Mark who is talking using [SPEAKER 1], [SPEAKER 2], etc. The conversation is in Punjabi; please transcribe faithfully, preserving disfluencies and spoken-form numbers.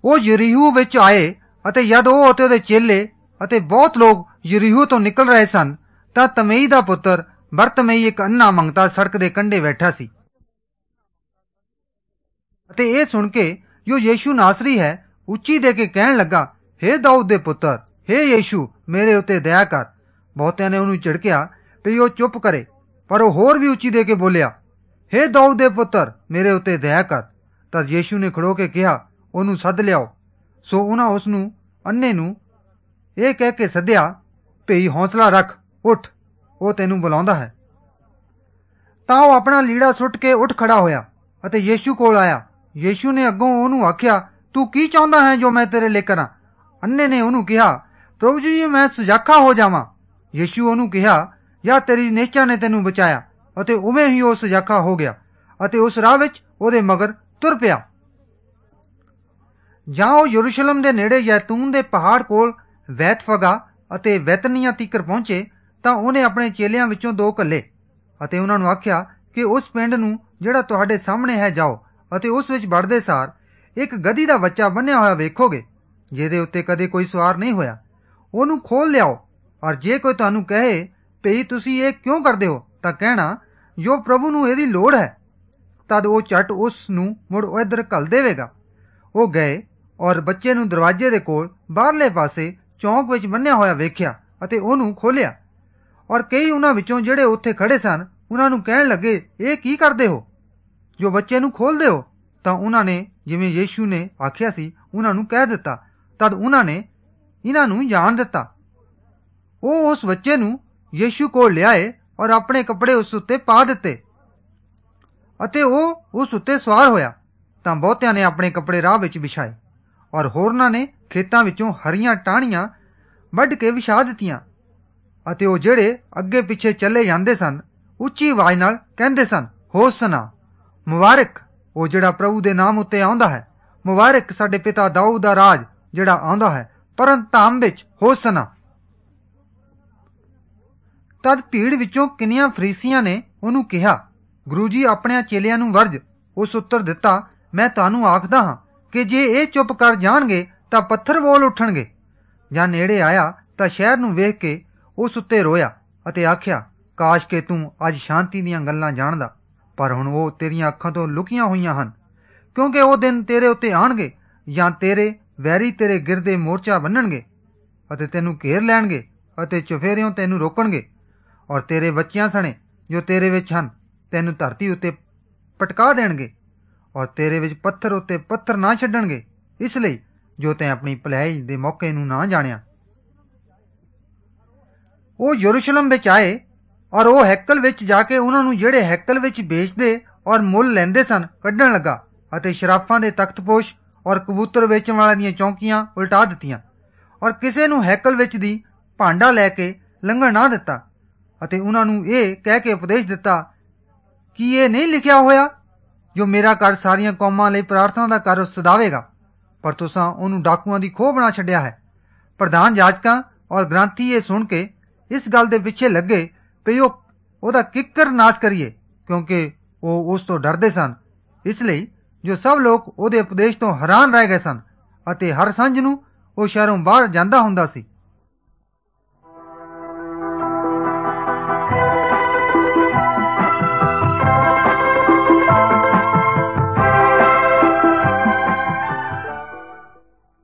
[SPEAKER 1] ਉਹ ਯਰੀਹੂ ਵਿੱਚ ਆਏ ਅਤੇ ਜਦ ਉਹ ਅਤੇ ਉਹਦੇ ਚੇਲੇ ਅਤੇ ਬਹੁਤ ਲੋਕ ਯਰੀਹੂ ਤੋਂ ਨਿਕਲ ਰਹੇ ਸਨ ਤਾਂ ਤਮਈ ਦਾ ਪੁੱਤਰ ਬਰਤਮਈ ਇੱਕ ਅੰਨਾ ਮੰਗਤਾ ਸੜਕ ਦੇ ਕੰਢੇ ਬੈਠਾ ਸੀ ਅਤੇ ਇਹ ਸੁਣ ਕੇ ਜੋ ਯੀਸ਼ੂ ਨਾਸਰੀ ਹੈ ਉੱਚੀ ਦੇ ਕੇ ਕਹਿਣ ਲੱਗਾ, ਹੇ ਦਾਊਦ ਦੇ ਪੁੱਤਰ, ਹੇ ਯੀਸ਼ੂ, ਮੇਰੇ ਉੱਤੇ ਦਇਆ ਕਰ। ਬਹੁਤਿਆਂ ਨੇ ਉਹਨੂੰ ਝਿੜਕਿਆ ਵੀ ਉਹ ਚੁੱਪ ਕਰੇ, ਪਰ ਉਹ ਹੋਰ ਵੀ ਉੱਚੀ ਦੇ ਕੇ ਬੋਲਿਆ, ਹੇ ਦਾਊਦ ਦੇ ਪੁੱਤਰ, ਮੇਰੇ ਉੱਤੇ ਦਇਆ ਕਰ। ਤਦ ਯੀਸ਼ੂ ਨੇ ਖੜੋ ਕੇ ਕਿਹਾ, ਉਹਨੂੰ ਸੱਦ ਲਿਆਓ। ਸੋ ਉਹਨਾਂ ਉਸ ਨੂੰ ਅੰਨੇ ਨੂੰ ਇਹ ਕਹਿ ਕੇ ਸੱਦਿਆ, ਭਈ ਹੌਸਲਾ ਰੱਖ, ਉੱਠ, ਉਹ ਤੈਨੂੰ ਬੁਲਾਉਂਦਾ ਹੈ। ਤਾਂ ਉਹ ਆਪਣਾ ਲੀੜਾ ਸੁੱਟ ਕੇ ਉੱਠ ਖੜਾ ਹੋਇਆ ਅਤੇ ਯੀਸ਼ੂ ਕੋਲ ਆਇਆ। ਯੀਸ਼ੂ ਨੇ ਅੱਗੋਂ ਉਹਨੂੰ ਆਖਿਆ, ਤੂੰ ਕੀ ਚਾਹੁੰਦਾ ਹੈ ਜੋ ਮੈਂ ਤੇਰੇ ਲਈ ਕਰਾਂ? ਅੰਨੇ ਨੇ ਉਹਨੂੰ ਕਿਹਾ, ਪ੍ਰਭੂ ਜੀ, ਮੈਂ ਸੁਜਾਖਾ ਹੋ ਜਾਵਾਂ। ਯੀਸ਼ੂ ਉਹਨੂੰ ਕਿਹਾ, ਜਾਂ ਤੇਰੀ ਨਿਸ਼ਚਾ ਨੇ ਤੈਨੂੰ ਬਚਾਇਆ। ਅਤੇ ਉਵੇਂ ਹੀ ਉਹ ਸੁਜਾਖਾ ਹੋ ਗਿਆ ਅਤੇ ਉਸ ਰਾਹ ਵਿੱਚ ਉਹਦੇ ਮਗਰ ਤੁਰ ਪਿਆ। ਜਾਂ ਉਹ ਯਰੂਸ਼ਲਮ ਦੇ ਨੇੜੇ ਜੈਤੂਨ ਦੇ ਪਹਾੜ ਕੋਲ ਵੈਤਫਗਾ ਅਤੇ ਵੈਤਨੀਆ ਤੀਕਰ ਪਹੁੰਚੇ ਤਾਂ ਉਹਨੇ ਆਪਣੇ ਚੇਲਿਆਂ ਵਿੱਚੋਂ ਦੋ ਘੱਲੇ ਅਤੇ ਉਹਨਾਂ ਨੂੰ ਆਖਿਆ ਕਿ ਉਸ ਪਿੰਡ ਨੂੰ ਜਿਹੜਾ ਤੁਹਾਡੇ ਸਾਹਮਣੇ ਹੈ ਜਾਓ ਅਤੇ ਉਸ ਵਿੱਚ ਵੜਦੇ ਸਾਰ ਇੱਕ ਗਧੀ ਦਾ ਬੱਚਾ ਬੰਨਿਆ ਹੋਇਆ ਵੇਖੋਗੇ, ਜਿਹਦੇ ਉੱਤੇ ਕਦੇ ਕੋਈ ਸਵਾਰ ਨਹੀਂ ਹੋਇਆ। ਉਹਨੂੰ ਖੋਲ ਲਿਆਓ, ਔਰ ਜੇ ਕੋਈ ਤੁਹਾਨੂੰ ਕਹੇ ਭਈ ਤੁਸੀਂ ਇਹ ਕਿਉਂ ਕਰਦੇ ਹੋ, ਤਾਂ ਕਹਿਣਾ, ਜੋ ਪ੍ਰਭੂ ਨੂੰ ਇਹਦੀ ਲੋੜ ਹੈ। ਤਦ ਉਹ ਝੱਟ ਉਸ ਨੂੰ ਮੁੜ ਇੱਧਰ ਘੱਲ ਦੇਵੇਗਾ। ਉਹ ਗਏ ਔਰ ਬੱਚੇ ਨੂੰ ਦਰਵਾਜ਼ੇ ਦੇ ਕੋਲ ਬਾਹਰਲੇ ਪਾਸੇ ਚੌਂਕ ਵਿੱਚ ਬੰਨਿਆ ਹੋਇਆ ਵੇਖਿਆ ਅਤੇ ਉਹਨੂੰ ਖੋਲਿਆ। ਔਰ ਕਈ ਉਹਨਾਂ ਵਿੱਚੋਂ ਜਿਹੜੇ ਉੱਥੇ ਖੜੇ ਸਨ ਉਹਨਾਂ ਨੂੰ ਕਹਿਣ ਲੱਗੇ, ਇਹ ਕੀ ਕਰਦੇ ਹੋ ਜੋ ਬੱਚੇ ਨੂੰ ਖੋਲਦੇ ਹੋ? ਤਾਂ ਉਹਨਾਂ ਨੇ ਜਿਵੇਂ ਯੀਸ਼ੂ ਨੇ ਆਖਿਆ ਸੀ ਉਹਨਾਂ ਨੂੰ ਕਹਿ ਦਿੱਤਾ। ਤਦ ਉਹਨਾਂ ਨੇ ਇਹਨਾਂ ਨੂੰ ਜਾਣ ਦਿੱਤਾ। ਉਹ ਉਸ ਬੱਚੇ ਨੂੰ ਯੀਸ਼ੂ ਕੋਲ ਲਿਆਏ ਔਰ ਆਪਣੇ ਕੱਪੜੇ ਉਸ ਉੱਤੇ ਪਾ ਦਿੱਤੇ ਅਤੇ ਉਹ ਉਸ ਉੱਤੇ ਸਵਾਰ ਹੋਇਆ। ਤਾਂ ਬਹੁਤਿਆਂ ਨੇ ਆਪਣੇ ਕੱਪੜੇ ਰਾਹ ਵਿੱਚ ਵਿਛਾਏ ਔਰ ਹੋਰਨਾਂ ਨੇ ਖੇਤਾਂ ਵਿੱਚੋਂ ਹਰੀਆਂ ਟਾਹਣੀਆਂ ਵੱਢ ਕੇ ਵਿਛਾ ਦਿੱਤੀਆਂ। ਅਤੇ ਉਹ ਜਿਹੜੇ ਅੱਗੇ ਪਿੱਛੇ ਚੱਲੇ ਜਾਂਦੇ ਸਨ ਉੱਚੀ ਆਵਾਜ਼ ਨਾਲ ਕਹਿੰਦੇ ਸਨ, ਹੋਸਨਾ, ਮੁਬਾਰਕ ਉਹ ਜਿਹੜਾ ਪ੍ਰਭੂ ਦੇ ਨਾਮ ਉੱਤੇ ਆਉਂਦਾ ਹੈ। ਮੁਬਾਰਕ ਸਾਡੇ ਪਿਤਾ ਦਾਊਦ ਦਾ ਰਾਜ ਜਿਹੜਾ ਆਉਂਦਾ ਹੈ, ਪਰਮ ਧਾਮ ਵਿੱਚ ਹੋਸਨਾ। ਤਦ ਭੀੜ ਵਿੱਚੋਂ ਕਿੰਨੀਆਂ ਫਰੀਸੀਆਂ ਨੇ ਉਹਨੂੰ ਕਿਹਾ, ਗੁਰੂ ਜੀ, ਆਪਣਿਆਂ ਚੇਲਿਆਂ ਨੂੰ ਵਰਜ। ਉਸ ਉੱਤਰ ਦਿੱਤਾ, ਮੈਂ ਤੁਹਾਨੂੰ ਆਖਦਾ ਹਾਂ ਕਿ ਜੇ ਇਹ ਚੁੱਪ ਕਰ ਜਾਣਗੇ ਤਾਂ ਪੱਥਰ ਬੋਲ ਉੱਠਣਗੇ। ਜਾਂ ਨੇੜੇ ਆਇਆ ਤਾਂ ਸ਼ਹਿਰ ਨੂੰ ਵੇਖ ਕੇ ਉਸ ਉੱਤੇ ਰੋਇਆ ਅਤੇ ਆਖਿਆ, ਕਾਸ਼ ਕਿ ਤੂੰ ਅੱਜ ਸ਼ਾਂਤੀ ਦੀਆਂ ਗੱਲਾਂ ਜਾਣਦਾ, ਪਰ ਹੁਣ ਉਹ ਤੇਰੀਆਂ ਅੱਖਾਂ ਤੋਂ ਲੁਕੀਆਂ ਹੋਈਆਂ ਹਨ। ਕਿਉਂਕਿ ਉਹ ਦਿਨ ਤੇਰੇ ਉੱਤੇ ਆਉਣਗੇ ਜਾਂ ਤੇਰੇ ਵੈਰੀ ਤੇਰੇ ਗਿਰਦੇ ਮੋਰਚਾ ਬੰਨਣਗੇ ਅਤੇ ਤੈਨੂੰ ਘੇਰ ਲੈਣਗੇ ਅਤੇ ਚੁਫੇਰਿਓਂ ਤੈਨੂੰ ਰੋਕਣਗੇ, ਔਰ ਤੇਰੇ ਬੱਚਿਆਂ ਸਣੇ ਜੋ ਤੇਰੇ ਵਿੱਚ ਹਨ ਤੈਨੂੰ ਧਰਤੀ ਉੱਤੇ ਪਟਕਾ ਦੇਣਗੇ, ਔਰ ਤੇਰੇ ਵਿੱਚ ਪੱਥਰ ਉੱਤੇ ਪੱਥਰ ਨਾ ਛੱਡਣਗੇ, ਇਸ ਲਈ ਜੋ ਤੈਂ ਆਪਣੀ ਭਲਾਈ ਦੇ ਮੌਕੇ ਨੂੰ ਨਾ ਜਾਣਿਆ। ਉਹ ਯਰੂਸ਼ਲਮ ਵਿੱਚ ਆਏ ਔਰ ਉਹ ਹੈਕਲ ਵਿੱਚ ਜਾ ਕੇ ਉਹਨਾਂ ਨੂੰ ਜਿਹੜੇ ਹੈਕਲ ਵਿੱਚ ਵੇਚਦੇ ਔਰ ਮੁੱਲ ਲੈਂਦੇ ਸਨ ਕੱਢਣ ਲੱਗਾ ਅਤੇ ਸ਼ਰਾਫਾਂ ਦੇ ਤਖਤਪੋਸ਼ ਔਰ ਕਬੂਤਰ ਵੇਚਣ ਵਾਲਿਆਂ ਦੀਆਂ ਚੌਂਕੀਆਂ ਉਲਟਾ ਦਿੱਤੀਆਂ ਔਰ ਕਿਸੇ ਨੂੰ ਹੈਕਲ ਵਿੱਚ ਦੀ ਭਾਂਡਾ ਲੈ ਕੇ ਲੰਘਣ ਨਾ ਦਿੱਤਾ। ਅਤੇ ਉਹਨਾਂ ਨੂੰ ਇਹ ਕਹਿ ਕੇ ਉਪਦੇਸ਼ ਦਿੱਤਾ ਕਿ ਇਹ ਨਹੀਂ ਲਿਖਿਆ ਹੋਇਆ, ਜੋ ਮੇਰਾ ਘਰ ਸਾਰੀਆਂ ਕੌਮਾਂ ਲਈ ਪ੍ਰਾਰਥਨਾ ਦਾ ਘਰ ਸਦਾਵੇਗਾ, ਪਰ ਤੁਸਾਂ ਉਹਨੂੰ ਡਾਕੂਆਂ ਦੀ ਖੋਹ ਬਣਾ ਛੱਡਿਆ ਹੈ। ਪ੍ਰਧਾਨ ਜਾਜਕਾਂ ਔਰ ਗ੍ਰੰਥੀ ਇਹ ਸੁਣ ਕੇ ਇਸ ਗੱਲ ਦੇ ਪਿੱਛੇ ਲੱਗੇ ਵੀ ਉਹ ਉਹਦਾ ਕਿੱਕਰ ਨਾਸ਼ ਕਰੀਏ, ਕਿਉਂਕਿ ਉਹ ਉਸ ਤੋਂ ਡਰਦੇ ਸਨ। ਇਸ ਲਈ ਜੋ ਸਭ ਲੋਕ ਉਹਦੇ ਉਪਦੇਸ਼ ਤੋਂ ਹੈਰਾਨ ਰਹਿ ਗਏ ਸਨ ਅਤੇ ਹਰ ਸੰਝ ਨੂੰ ਉਹ ਸ਼ਹਿਰੋਂ ਬਾਹਰ ਜਾਂਦਾ ਹੁੰਦਾ ਸੀ।